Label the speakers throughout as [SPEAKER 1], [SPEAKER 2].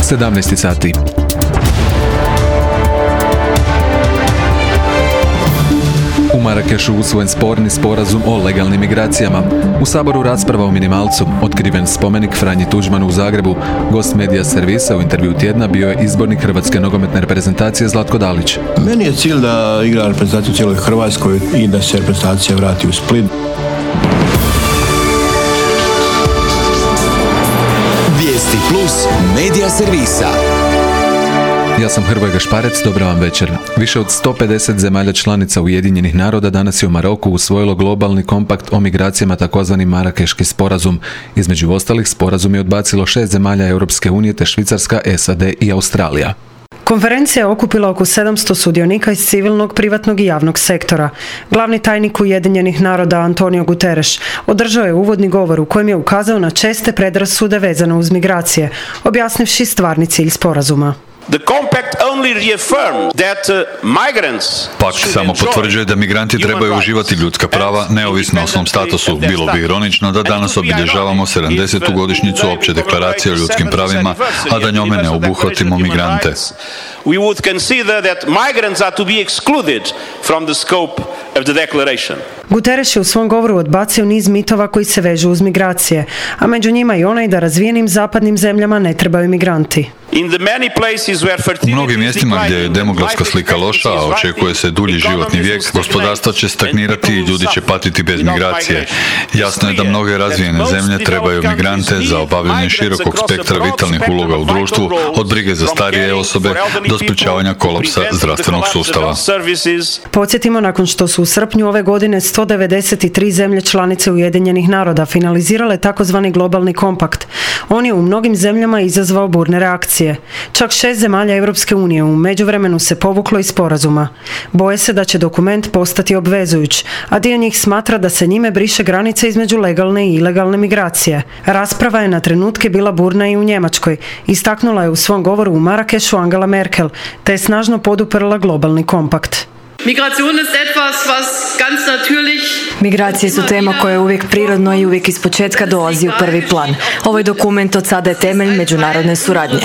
[SPEAKER 1] 17 sati. U Marakešu usvojen sporni sporazum o legalnim migracijama. U Saboru rasprava o minimalcu. Otkriven spomenik Franji Tuđmanu u Zagrebu. Gost medija servisa u intervju tjedna bio je izbornik hrvatske nogometne reprezentacije Zlatko Dalić.
[SPEAKER 2] Meni je cilj da igra reprezentaciju u cijeloj Hrvatskoj i da se reprezentacija vrati u Split.
[SPEAKER 3] Vijesti plus medija servisa.
[SPEAKER 1] Ja sam Hrvoje Gašparec, dobra vam večer. Više od 150 zemalja članica Ujedinjenih naroda danas je u Maroku usvojilo globalni kompakt o migracijama, takozvani Marakeški sporazum. Između ostalih, sporazum je odbacilo 6 zemalja Europske unije te Švicarska, SAD i Australija.
[SPEAKER 4] Konferencija je okupila oko 700 sudionika iz civilnog, privatnog i javnog sektora. Glavni tajnik Ujedinjenih naroda Antonio Guterres održao je uvodni govor u kojem je ukazao na česte predrasude vezane uz migracije, objasnivši stvarni cilj sporazuma.
[SPEAKER 5] Pakt samo potvrđuje da migranti trebaju uživati ljudska prava neovisno o svom statusu. Bilo bi ironično da danas obilježavamo 70. godišnjicu opće deklaracije o ljudskim pravima, a da njome ne obuhvatimo migrante.
[SPEAKER 6] We would consider that migrants are to be excluded from the scope of the declaration.
[SPEAKER 4] Guterres je u svom govoru odbacio niz mitova koji se vežu uz migracije, a među njima i onaj da razvijenim zapadnim zemljama ne trebaju migranti.
[SPEAKER 5] U mnogim mjestima gdje je demografska slika loša, a očekuje se dulji životni vijek, gospodarstva će stagnirati i ljudi će patiti bez migracije. Jasno je da mnoge razvijene zemlje trebaju migrante za obavljanje širokog spektra vitalnih uloga u društvu, od brige za starije osobe do sprječavanja kolapsa zdravstvenog sustava.
[SPEAKER 4] Podsjetimo, nakon što su u srpnju ove godine 193 zemlje članice Ujedinjenih naroda finalizirale takozvani globalni kompakt, on je u mnogim zemljama izazvao burne reakcije. Čak 6 zemalja Europske unije u međuvremenu se povuklo iz sporazuma. Boje se da će dokument postati obvezujuć, a dio njih smatra da se njime briše granica između legalne i ilegalne migracije. Rasprava je na trenutke bila burna i u Njemačkoj. Istaknula je u svom govoru u Marakešu Angela Merkel, te je snažno poduprla globalni kompakt.
[SPEAKER 7] Migracije su tema koja je uvijek prirodno i uvijek ispočetka dolazi u prvi plan. Ovaj dokument od sada je temelj međunarodne suradnje.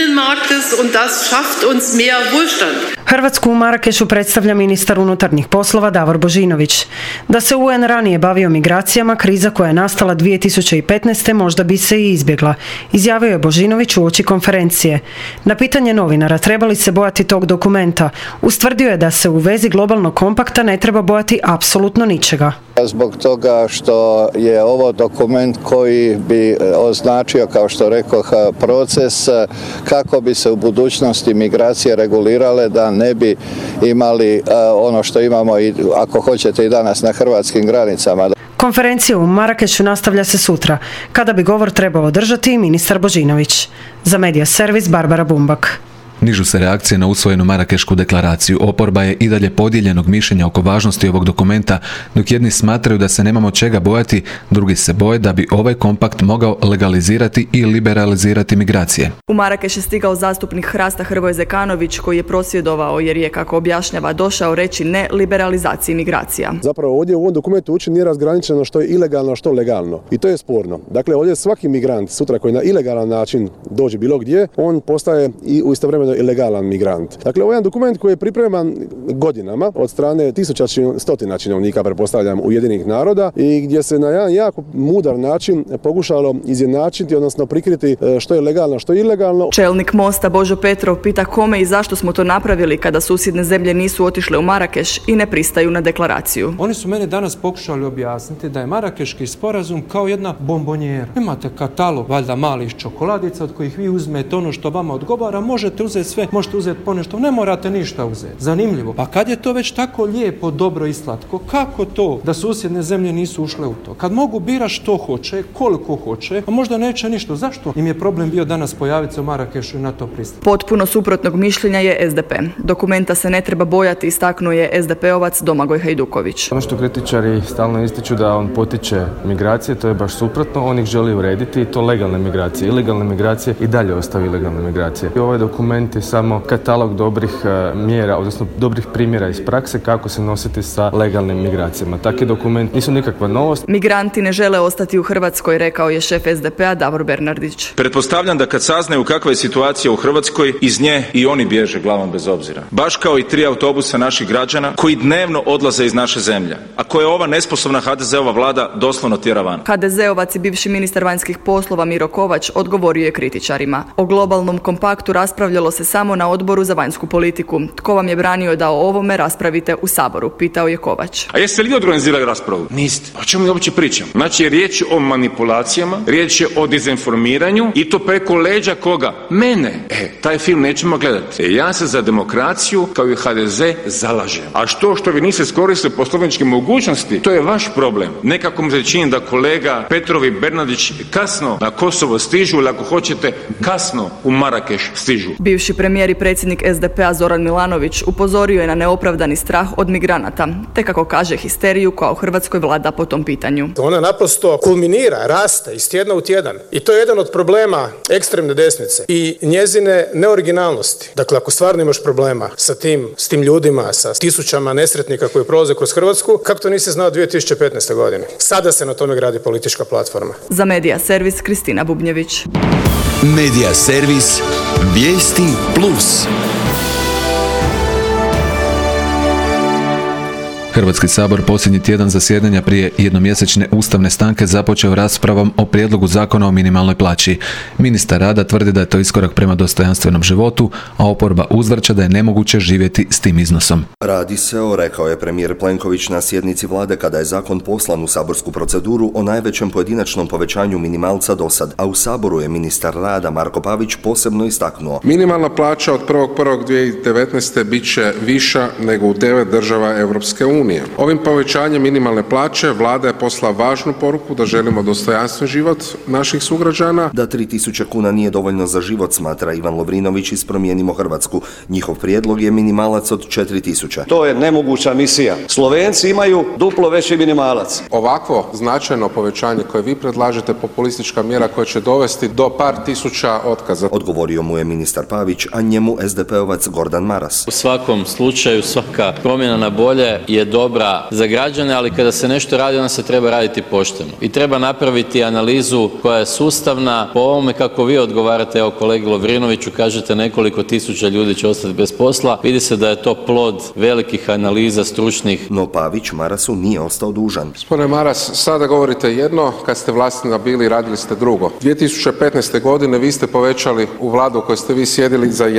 [SPEAKER 4] Hrvatsku u Marakešu predstavlja ministar unutarnjih poslova Davor Božinović. Da se UN ranije bavio migracijama, kriza koja je nastala 2015. možda bi se i izbjegla, izjavio je Božinović uoči konferencije. Na pitanje novinara treba li se bojati tog dokumenta, ustvrdio je da se u vezi globalnog kompakta ne treba bojati apsolutno ničega.
[SPEAKER 8] Zbog toga što je ovo dokument koji bi označio, kao što rekoh, proces kako bi se u budućnosti migracije regulirale, da ne bi imali ono što imamo i, ako hoćete, i danas na hrvatskim granicama.
[SPEAKER 4] Konferencija u Marakešu nastavlja se sutra, kada bi govor trebao održati ministar Božinović. Za medija servis Barbara Bumbak.
[SPEAKER 1] Nižu se reakcije na usvojenu Marakešku deklaraciju. Oporba je i dalje podijeljenog mišljenja oko važnosti ovog dokumenta, dok jedni smatraju da se nemamo čega bojati, drugi se boje da bi ovaj kompakt mogao legalizirati i liberalizirati migracije.
[SPEAKER 9] U Marakeš je stigao zastupnik Hrasta Hrvoje Zekanović, koji je prosvjedovao jer je, kako objašnjava, došao reći ne liberalizaciji migracija.
[SPEAKER 10] Zapravo ovdje u ovom dokumentu uopće nije razgraničeno što je ilegalno, što legalno. I to je sporno. Dakle, ovdje svaki migrant sutra koji na ilegalan način dođe bilo gdje, on postaje i u istovremeno ilegalan migrant. Dakle, ovo je jedan dokument koji je pripreman godinama od strane stotina činovnika, pretpostavljam, Ujedinjenih naroda, i gdje se na jedan jako mudar način pokušalo izjednačiti, odnosno prikriti što je legalno, što je ilegalno.
[SPEAKER 9] Čelnik Mosta Božo Petrov pita kome i zašto smo to napravili kada susjedne zemlje nisu otišle u Marakeš i ne pristaju na deklaraciju.
[SPEAKER 11] Oni su mene danas pokušali objasniti da je Marakeški sporazum kao jedna bombonjera. Imate katalog, valjda, malih čokoladica od kojih vi uzmete ono što vama odgovara, možete uzeti sve, možete uzeti ponešto, ne morate ništa uzeti. Zanimljivo. Pa kad je to već tako lijepo, dobro i slatko, kako to da susjedne zemlje nisu ušle u to? Kad mogu birati što hoće, koliko hoće, a možda neće ništa. Zašto im je problem bio danas pojaviti se u Marakešu i na to pristati?
[SPEAKER 9] Potpuno suprotnog mišljenja je SDP. Dokumenta se ne treba bojati, istaknuo je SDP-ovac Domagoj Hajduković.
[SPEAKER 12] Ono što kritičari stalno ističu da on potiče migracije, to je baš suprotno. On ih želi urediti i to legalne migracije. Ilegalne migracije i dalje ostaju ilegalne migracije. I ovaj dokument je samo katalog dobrih mjera, odnosno dobrih primjera iz prakse kako se nositi sa legalnim migracijama. Takvi dokumenti nisu nikakva novost.
[SPEAKER 9] Migranti ne žele ostati u Hrvatskoj, rekao je šef SDP-a Davor Bernardić.
[SPEAKER 13] Pretpostavljam da kad saznaju kakva je situacija u Hrvatskoj, iz nje i oni bježe glavom bez obzira. Baš kao i 3 autobusa naših građana koji dnevno odlaze iz naše zemlje, a koje ova nesposobna HDZ-ova vlada doslovno tjera van.
[SPEAKER 9] HDZ-ovac i bivši ministar vanjskih poslova Miro Kovač odgovorio je kritičarima. O globalnom kompaktu raspravljalo se samo na Odboru za vanjsku politiku. Tko vam je branio da o ovome raspravite u Saboru, pitao je Kovač.
[SPEAKER 14] A jeste li organizirali raspravu? Niste. O čemu uopće pričam? Znači, riječ je o manipulacijama, riječ je o dezinformiranju i to preko leđa koga? Mene. Taj film nećemo gledati. Ja se za demokraciju kao i HDZ zalažem. A što vi niste iskoristili poslovničke mogućnosti, to je vaš problem. Nekako mi se čini da kolega Petrov i Bernardić kasno na Kosovo stižu, ili ako hoćete kasno u Marakeš stižu.
[SPEAKER 9] Bivši premijer i predsjednik SDP-a Zoran Milanović upozorio je na neopravdani strah od migranata, te kako kaže histeriju koja u Hrvatskoj vlada po tom pitanju.
[SPEAKER 15] Ona naprosto kulminira, raste iz tjedna u tjedan i to je jedan od problema ekstremne desnice i njezine neoriginalnosti. Dakle, ako stvarno imaš problema s tim ljudima, sa tisućama nesretnika koji prolaze kroz Hrvatsku, kako to nisi znao 2015. godine? Sada se na tome gradi politička platforma.
[SPEAKER 9] Za Medija servis Kristina Bubnjević.
[SPEAKER 3] Medija servis Vijesti Plus.
[SPEAKER 1] Hrvatski sabor posljednji tjedan zasjedanja prije jednomjesečne ustavne stanke započeo raspravom o prijedlogu zakona o minimalnoj plaći. Ministar rada tvrdi da je to iskorak prema dostojanstvenom životu, a oporba uzvrća da je nemoguće živjeti s tim iznosom.
[SPEAKER 16] Radi se rekao je premijer Plenković na sjednici vlade kada je zakon poslan u saborsku proceduru o najvećem pojedinačnom povećanju minimalca dosad, a u Saboru je ministar rada Marko Pavić posebno istaknuo.
[SPEAKER 17] Minimalna plaća od 1.1.2019. bit će viša nego u 9 država Europske unije. Ovim povećanjem minimalne plaće vlada je poslala važnu poruku da želimo dostojanstven život naših sugrađana.
[SPEAKER 16] Da 3.000 kuna nije dovoljno za život, smatra Ivan Lovrinović iz Promijenimo Hrvatsku. Njihov prijedlog je minimalac od 4.000.
[SPEAKER 18] To je nemoguća misija. Slovenci imaju duplo veći minimalac.
[SPEAKER 17] Ovakvo značajno povećanje koje vi predlažete, populistička mjera koja će dovesti do par tisuća otkaza.
[SPEAKER 16] Odgovorio mu je ministar Pavić, a njemu SDP-ovac Gordan Maras.
[SPEAKER 19] U svakom slučaju svaka promjena na bolje je dobra za građane, ali kada se nešto radi, onda se treba raditi pošteno. I treba napraviti analizu koja je sustavna. Po ovome kako vi odgovarate, evo kolegi Lovrinoviću, kažete nekoliko tisuća ljudi će ostati bez posla. Vidi se da je to plod velikih analiza stručnih.
[SPEAKER 16] No Pavić Marasu nije ostao dužan.
[SPEAKER 17] Gospodine Maras, sada govorite jedno, kad ste vlastima bili radili ste drugo. 2015. godine vi ste povećali u vladu u kojoj ste vi sjedili za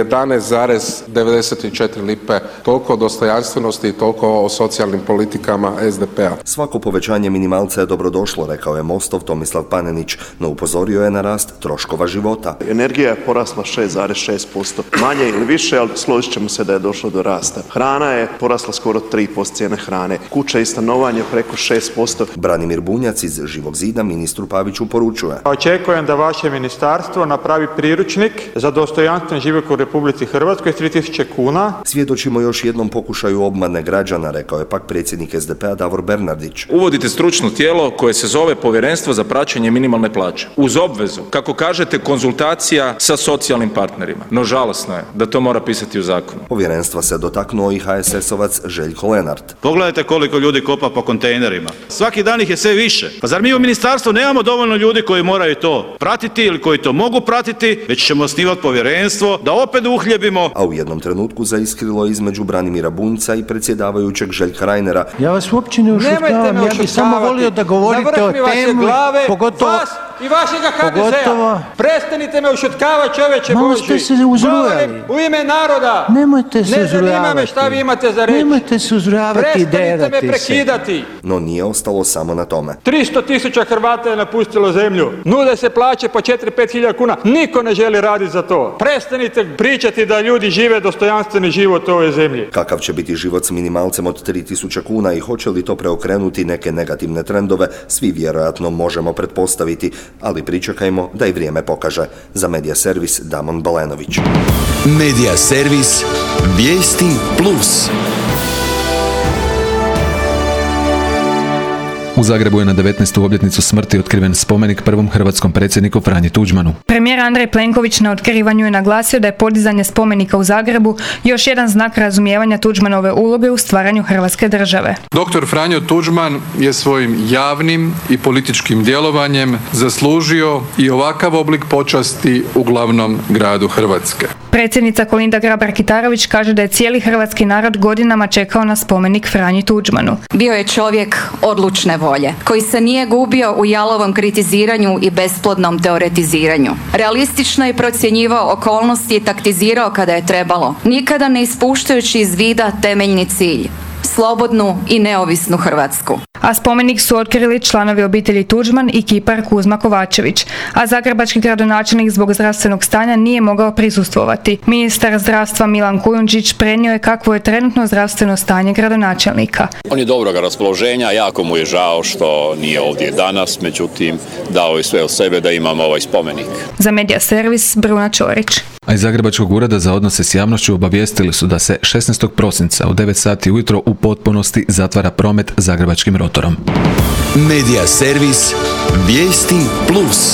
[SPEAKER 17] 11,94 lipe. Toliko o dostojanstvenosti i toliko o socijalnim politikama SDP-a.
[SPEAKER 16] Svako povećanje minimalca je dobrodošlo, rekao je Mostov Tomislav Panenić, no upozorio je na rast troškova života.
[SPEAKER 20] Energija je porasla 6,6%. Manje ili više, ali složit ćemo se da je došlo do rasta. Hrana je porasla skoro 3% cijene hrane. Kuća i stanovanje preko 6%.
[SPEAKER 16] Branimir Bunjac iz Živog zida ministru Paviću poručuje.
[SPEAKER 21] Očekujem da vaše ministarstvo napravi priručnik za dostojanstven život u Republici Hrvatskoj s 3.000 kuna.
[SPEAKER 16] Svjedočimo još jednom pokušaju obmane građana, rekao je pak predsjednik SDP-a Davor Bernardić.
[SPEAKER 13] Uvodite stručno tijelo koje se zove Povjerenstvo za praćenje minimalne plaće. Uz obvezu, kako kažete, konzultacija sa socijalnim partnerima. No žalosno je da to mora pisati u zakonu.
[SPEAKER 16] Povjerenstva se dotaknuo i HSS-ovac Željko Lenart.
[SPEAKER 22] Pogledajte koliko ljudi kopa po kontejnerima. Svaki dan ih je sve više. Pa zar mi u ministarstvu nemamo dovoljno ljudi koji moraju to pratiti ili koji to mogu pratiti, već ćemo osnivati povjerenstvo da opet uhljebimo.
[SPEAKER 16] A u jednom trenutku zaiskrilo između Branimira Bunjca i predsjedavajućeg Željka Reinera.
[SPEAKER 23] Ja vas uopće ne ušutkavam, ja bih samo volio da govorite o temi, pogotovo
[SPEAKER 21] vas i vašega HDZ-a. Prestanite me ušutkavati, čoveče Božji.
[SPEAKER 23] Malo ste se uzrujali.
[SPEAKER 21] U ime naroda.
[SPEAKER 23] Nemojte se uzrujavati.
[SPEAKER 21] Ne zanima me šta vi imate za reći.
[SPEAKER 23] Nemojte se uzrujavati i derati se.
[SPEAKER 21] Prestanite me prekidati.
[SPEAKER 16] No nije ostalo samo na tome.
[SPEAKER 21] 300.000 Hrvata je napustilo zemlju. Nude se plaće po 4-5 hiljada kuna. Niko ne želi raditi za to. Prestanite pričati da ljudi žive dostojanstveni život u ovoj zemlji.
[SPEAKER 16] Kakav će biti život s minimalcem od 3.000 kuna i hoće li to preokrenuti neke negativne trendove, svi vjerojatno možemo pretpostaviti, ali pričekajmo da i vrijeme pokaže. Za Medija servis Damon Balenović.
[SPEAKER 3] Medija servis Vijesti Plus.
[SPEAKER 1] U Zagrebu je na 19. obljetnicu smrti otkriven spomenik prvom hrvatskom predsjedniku Franji Tuđmanu.
[SPEAKER 2] Premijer Andrej Plenković na otkrivanju je naglasio da je podizanje spomenika u Zagrebu još jedan znak razumijevanja Tuđmanove uloge u stvaranju Hrvatske države.
[SPEAKER 5] Dr. Franjo Tuđman je svojim javnim i političkim djelovanjem zaslužio i ovakav oblik počasti u glavnom gradu Hrvatske.
[SPEAKER 2] Predsjednica Kolinda Grabar-Kitarović kaže da je cijeli hrvatski narod godinama čekao na spomenik Franji Tuđmanu.
[SPEAKER 6] Bio je čovjek odlučne volje, koji se nije gubio u jalovom kritiziranju i besplodnom teoretiziranju. Realistično je procjenjivao okolnosti i taktizirao kada je trebalo, nikada ne ispuštajući iz vida temeljni cilj. Slobodnu i neovisnu Hrvatsku.
[SPEAKER 2] A spomenik su otkrili članovi obitelji Tuđman i kipar Kuzma Kovačević, a zagrebački gradonačelnik zbog zdravstvenog stanja nije mogao prisustvovati. Ministar zdravstva Milan Kujundžić prenio je kakvo je trenutno zdravstveno stanje gradonačelnika.
[SPEAKER 24] On je dobrog raspoloženja, jako mu je žao što nije ovdje danas, međutim dao je sve od sebe da imamo ovaj spomenik.
[SPEAKER 2] Za Medija servis Bruna Čorić.
[SPEAKER 1] A iz Zagrebačkog ureda za odnose s javnošću obavijestili su da se 16. prosinca u 9 sati ujutro u potpunosti zatvara promet Zagrebačkim rotorom.
[SPEAKER 3] Medija servis Vijesti Plus.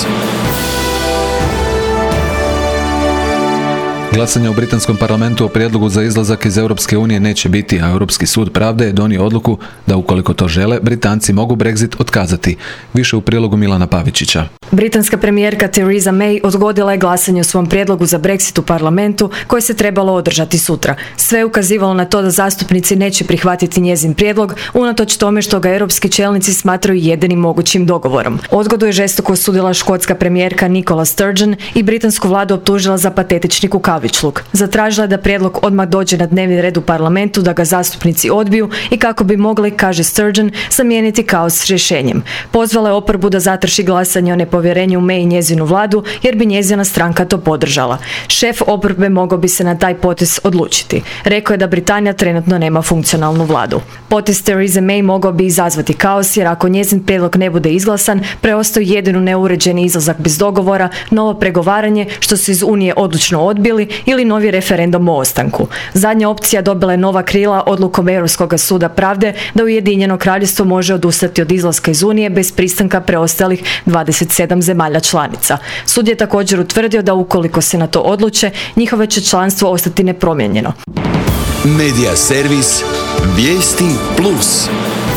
[SPEAKER 1] Glasanje u britanskom parlamentu o prijedlogu za izlazak iz Europske unije neće biti, a Europski sud pravde je donio odluku da ukoliko to žele, Britanci mogu Brexit otkazati. Više u prilogu Milana Pavičića.
[SPEAKER 7] Britanska premijerka Theresa May odgodila je glasanje o svom prijedlogu za Brexit u parlamentu koje se trebalo održati sutra. Sve je ukazivalo na to da zastupnici neće prihvatiti njezin prijedlog, unatoč tome što ga europski čelnici smatraju jedinim mogućim dogovorom. Odgodu je žestoko osudila škotska premijerka Nicola Sturgeon i britansku vladu optužila za patetični kukavičluk. Zatražila je da prijedlog odmah dođe na dnevni red u parlamentu, da ga zastupnici odbiju i kako bi mogli, kaže Sturgeon, zamijeniti kaos s rješenjem. Pozvala je oporbu da zatraži glasanje o nepovjerenju May i njezinu vladu, jer bi njezina stranka to podržala. Šef oporbe mogao bi se na taj potez odlučiti. Rekao je da Britanija trenutno nema funkcionalnu vladu. Potez Theresa May mogao bi izazvati kaos, jer ako njezin prijedlog ne bude izglasan, preostaju jedino neuređeni izlazak bez dogovora, novo pregovaranje, što su iz Unije odlučno odbili, ili novi referendum o ostanku. Zadnja opcija dobila je nova krila odlukom Europskog suda pravde da Ujedinjeno kraljevstvo može odustati od izlaska iz Unije bez pristanka preostalih 27 zemalja članica. Sud je također utvrdio da ukoliko se na to odluče, njihovo će članstvo ostati nepromijenjeno.
[SPEAKER 3] Medija servis Vijesti Plus.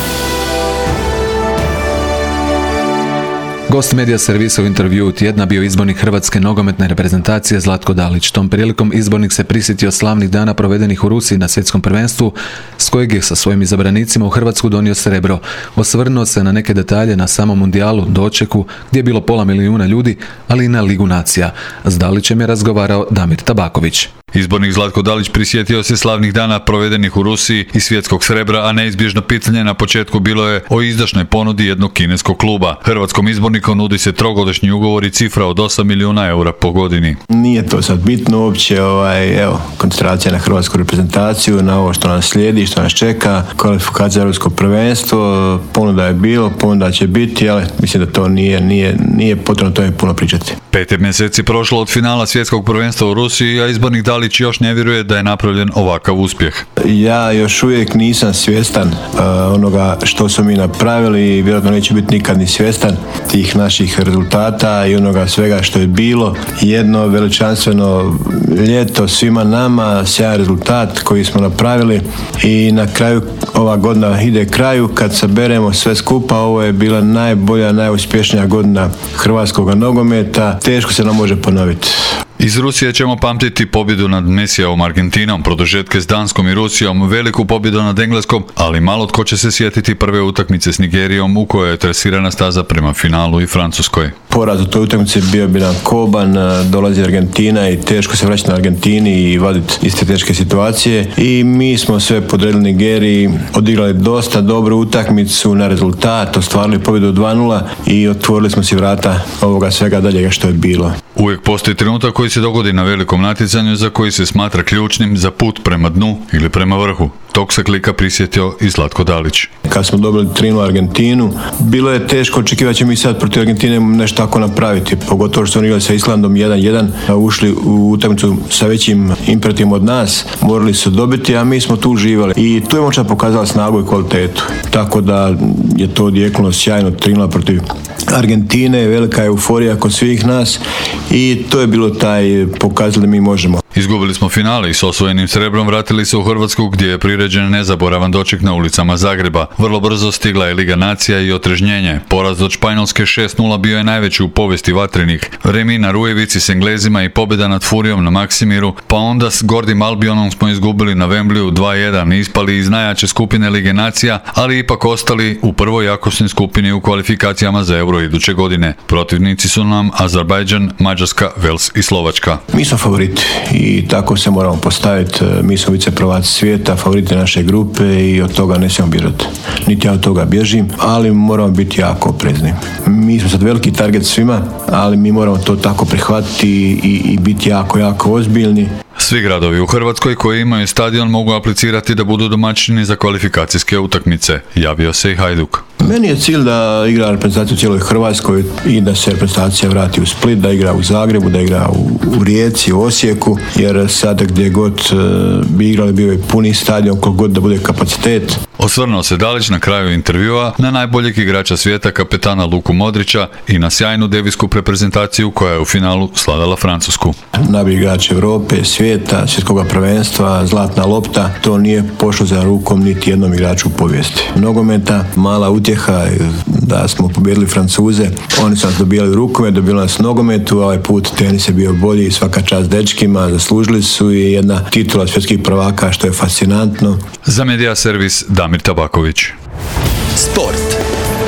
[SPEAKER 1] Gost Medija servisa u intervjuu tjedna bio izbornik hrvatske nogometne reprezentacije Zlatko Dalić. Tom prilikom izbornik se prisjetio slavnih dana provedenih u Rusiji na svjetskom prvenstvu, s kojeg je sa svojim izabranicima u Hrvatsku donio srebro. Osvrnuo se na neke detalje na samom mundijalu, dočeku, gdje je bilo 500 000 ljudi, ali i na Ligu nacija. S Dalićem je razgovarao Damir Tabaković.
[SPEAKER 25] Izbornik Zlatko Dalić prisjetio se slavnih dana provedenih u Rusiji i svjetskog srebra, a neizbježno pitanje na početku bilo je o izdašnoj ponudi jednog kineskog kluba. Hrvatskom izborniku nudi se trogodišnji ugovor i cifra od 8 milijuna eura po godini.
[SPEAKER 26] Nije to sad bitno uopće, koncentracija na hrvatsku reprezentaciju, na ovo što nas slijedi, što nas čeka, kvalifikacija za europsko prvenstvo, ponuda je bilo, ponuda će biti, ali mislim da to nije potrebno to je puno pričati.
[SPEAKER 25] 5 mjeseci prošlo od finala svjetskog prvenstva u Rusiji, a izbornik Dalić još ne vjeruje da je napravljen ovakav uspjeh.
[SPEAKER 26] Ja još uvijek nisam svjestan onoga što su mi napravili i vjerojatno neće biti nikad ni svjestan tih naših rezultata i onoga svega što je bilo. Jedno veličanstveno ljeto svima nama, sjajan rezultat koji smo napravili i na kraju ova godina ide kraju. Kad saberemo sve skupa, ovo je bila najbolja, najuspješnija godina hrvatskog nogometa. Teško se nam može ponoviti.
[SPEAKER 25] Iz Rusije ćemo pamtiti pobjedu nad Messijevom Argentinom, produžetke s Danskom i Rusijom, veliku pobjedu nad Engleskom, ali malo tko će se sjetiti prve utakmice s Nigerijom u kojoj je tresirana staza prema finalu i Francuskoj.
[SPEAKER 26] Poraz u toj utakmici bio bi nam koban, dolazi Argentina i teško se vraćati na Argentini i vaditi iz te teške situacije. I mi smo sve podredili Nigeriji, odigrali dosta dobru utakmicu na rezultat, ostvarili pobjedu 2-0 i otvorili smo si vrata ovoga svega daljega što je bilo.
[SPEAKER 25] Uvijek postoji trenutak koji koji se dogodi na velikom natjecanju za koji se smatra ključnim za put prema dnu ili prema vrhu. Tog se klika prisjetio i Zlatko Dalić.
[SPEAKER 26] Kad smo dobili 3-0 Argentinu, bilo je teško očekivati ćemo mi sad protiv Argentine nešto tako napraviti, pogotovo što smo igrali sa Islandom 1-1, ušli u utakmicu sa većim imperativom od nas, morali su dobiti, a mi smo tu uživali. I tu je momčad pokazala snagu i kvalitetu. Tako da je to odjeknulo sjajno 3-0 protiv Argentine, velika euforija kod svih nas i to je bilo taj pokazali da mi možemo.
[SPEAKER 25] Izgubili smo finale i s osvojenim srebrom vratili se u Hrvatsku gdje je priređen nezaboravan doček na ulicama Zagreba. Vrlo brzo stigla je Liga nacija i otrežnjenje. Poraz od Španjolske 6-0 bio je najveći u povijesti vatrenih. Remi na Rujevici s Englezima i pobjeda nad Furijom na Maksimiru, pa onda s Gordim Albionom smo izgubili na Wembleyu 2-1, ispali iz najjače skupine Lige nacija, ali ipak ostali u prvoj jakosnoj skupini u kvalifikacijama za Euro iduće godine. Protivnici su nam Azerbajdžan, Mađarska, Vels i Slovačka.
[SPEAKER 26] Mi smo favoriti i tako se moramo postaviti. Mi smo viceprvaci svijeta, favoriti naše grupe i od toga ne smijemo bježati. Niti ja od toga bježim, ali moramo biti jako oprezni. Mi smo sad veliki target svima, ali mi moramo to tako prihvatiti i biti jako, jako ozbiljni.
[SPEAKER 25] Svi gradovi u Hrvatskoj koji imaju stadion mogu aplicirati da budu domaćini za kvalifikacijske utakmice. Javio se i Hajduk.
[SPEAKER 26] Meni je cilj da igra reprezentaciju u cijeloj Hrvatskoj i da se reprezentacija vrati u Split, da igra u Zagrebu, da igra u Rijeci, u Osijeku, jer sada gdje god bi igrali bio je puni stadion, koliko god da bude kapacitet.
[SPEAKER 25] Osvrnuo se Dalić na kraju intervjua na najboljeg igrača svijeta, kapetana Luku Modrića i na sjajnu devijsku reprezentaciju koja je u finalu slavila Francusku.
[SPEAKER 26] Najbolji igrač Europe, svijeta, svjetskog prvenstva, zlatna lopta, to nije pošlo za rukom niti jednom igraču u povijesti nogometa. Mala utjeha da smo pobijedili Francuze, oni su nas dobijali rukomet, dobili nas nogometu, a ovaj put tenis je bio bolji i svaka čast dečkima, zaslužili su i jedna titula svjetskih prvaka što je fascinantno.
[SPEAKER 25] Za Media servis Damir Tabaković.
[SPEAKER 3] Sport.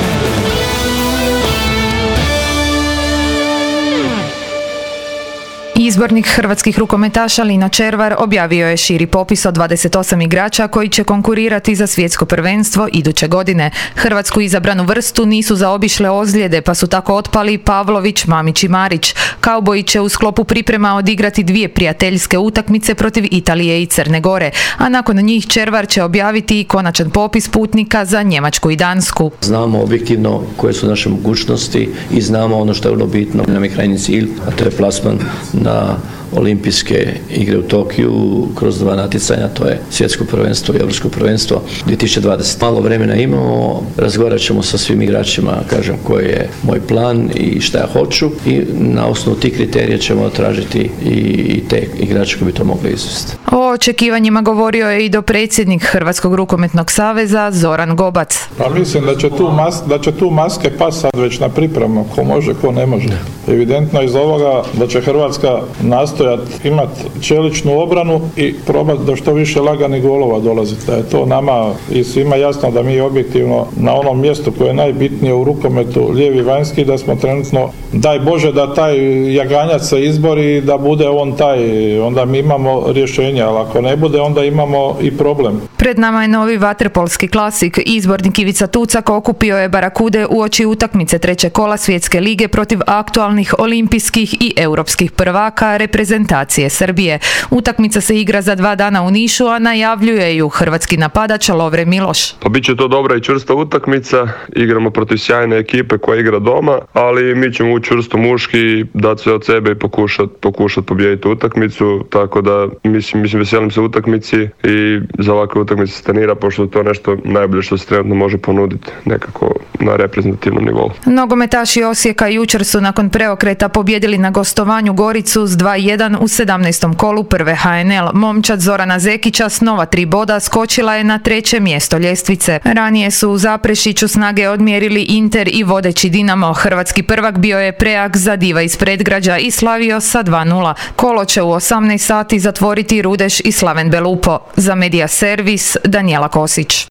[SPEAKER 4] Izbornik hrvatskih rukometaša Lino Červar objavio je širi popis od 28 igrača koji će konkurirati za svjetsko prvenstvo iduće godine. Hrvatsku izabranu vrstu nisu zaobišle ozljede, pa su tako otpali Pavlović, Mamić i Marić. Kauboji će u sklopu priprema odigrati 2 prijateljske utakmice protiv Italije i Crne Gore, a nakon njih Červar će objaviti i konačan popis putnika za Njemačku i Dansku.
[SPEAKER 8] Znamo objektivno koje su naše mogućnosti i znamo ono što je vrlo bitno. Nam je krajnji cilj, a to je plasman na olimpijske igre u Tokiju kroz 2 natjecanja, to je svjetsko prvenstvo i europsko prvenstvo 2020. Malo vremena imamo, razgovarat ćemo sa svim igračima, kažem koji je moj plan i šta ja hoću i na osnovu tih kriterija ćemo tražiti i te igrače koji bi to mogli izvesti.
[SPEAKER 4] O očekivanjima govorio je i dopredsjednik Hrvatskog rukometnog saveza Zoran Gobac.
[SPEAKER 10] Pa mislim da će tu maske pasati već na pripremu, ko može, ko ne može. Evidentno iz ovoga da će Hrvatska nastojati imati čeličnu obranu i probati da što više laganih golova dolaziti. Da je to nama i svima jasno da mi objektivno na onom mjestu koje je najbitnije u rukometu, lijevi vanjski, da smo trenutno, daj Bože da taj jaganjac se izbori, da bude on taj, onda mi imamo rješenje, ali ako ne bude, onda imamo i problem.
[SPEAKER 4] Pred nama je novi vaterpolski klasik. Izbornik Ivica Tucak okupio je barakude uoči utakmice 3. kola Svjetske lige protiv aktualnih olimpijskih i europskih prvaka reprezentacije Srbije. Utakmica se igra za 2 dana u Nišu, a najavljuje ju hrvatski napadač Lovre Miloš.
[SPEAKER 11] Pa bit će to dobra i čvrsta utakmica, igramo protiv sjajne ekipe koja igra doma, ali mi ćemo ući čvrsto muški, dati sve od sebe i pokušati pobijediti utakmicu, tako da mislim veselim se utakmici i za ovakve utakmice se trenira, pošto je to nešto najbolje što se trenutno može ponuditi nekako na reprezentativnom nivou.
[SPEAKER 4] Nogometaši Osijeka jučer su nakon preokreta pobjedili na gostovanju Goricu s 2-1 u 17. kolu prve HNL. Momčad Zorana Zekića s nova 3 boda skočila je na 3. mjesto ljestvice. Ranije su u Zaprešiću snage odmjerili Inter i vodeći Dinamo. Hrvatski prvak bio je prejak za diva iz predgrađa i slavio sa 2-0. Kolo će u 18 sati zatvoriti Rudeš i Slaven Belupo. Za Media servis Danijela Kosić.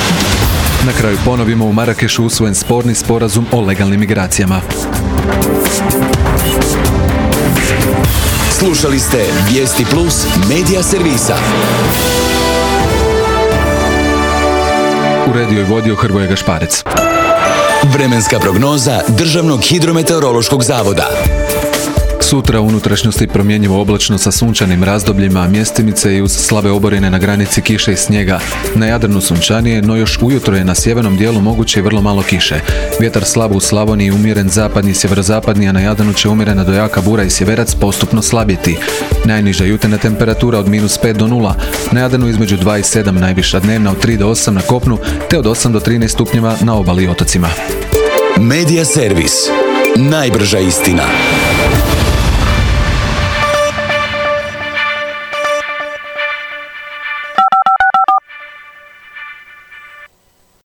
[SPEAKER 1] Na kraju ponovimo, u Marakešu usvojen sporni sporazum o legalnim migracijama.
[SPEAKER 3] Slušali ste Vijesti Plus Media servisa.
[SPEAKER 1] Uredio i vodio Hrvoje Gašparec.
[SPEAKER 3] Vremenska prognoza Državnog hidrometeorološkog zavoda.
[SPEAKER 1] Sutra u unutrašnjosti promjenjivo oblačno sa sunčanim razdobljima, mjestimice i uz slabe oborine na granici kiše i snijega. Na Jadranu sunčanije, no još ujutro je na sjevernom dijelu moguće i vrlo malo kiše. Vjetar slab u Slavoniji, umjeren zapadni i sjeverozapadni, a na Jadranu će umjerena do jaka bura i sjeverac postupno slabiti. Najniža jutarnja temperatura od -5 do 0, na Jadranu između 2 i 7, najviša dnevna od 3 do 8 na kopnu, te od 8 do 13 stupnjeva na obali i otocima.
[SPEAKER 3] Medija servis. Najbrža istina.